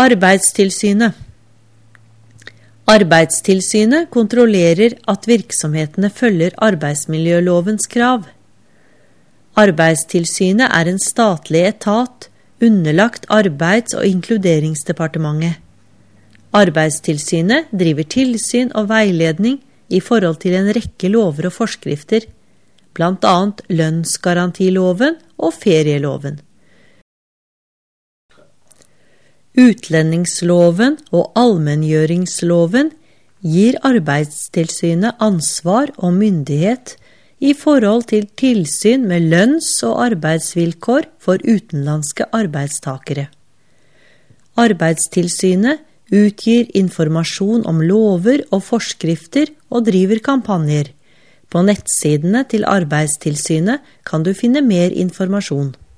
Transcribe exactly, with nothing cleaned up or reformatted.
Arbeidstilsynet. Arbeidstilsynet kontrollerer at virksomhetene følger arbeidsmiljølovens krav. Arbeidstilsynet er en statlig etat underlagt Arbeids- og inkluderingsdepartementet. Arbeidstilsynet driver tilsyn og veiledning i forhold til en rekke lover og forskrifter, blant annet lønnsgarantiloven og ferieloven. Utlendingsloven og allmenngjøringsloven gir Arbeidstilsynet ansvar og myndighet i forhold til tilsyn med lønns- og arbeidsvilkår for utenlandske arbeidstakere. Arbeidstilsynet utgir informasjon om lover og forskrifter og driver kampanjer. På nettsidene til Arbeidstilsynet kan du finne mer informasjon.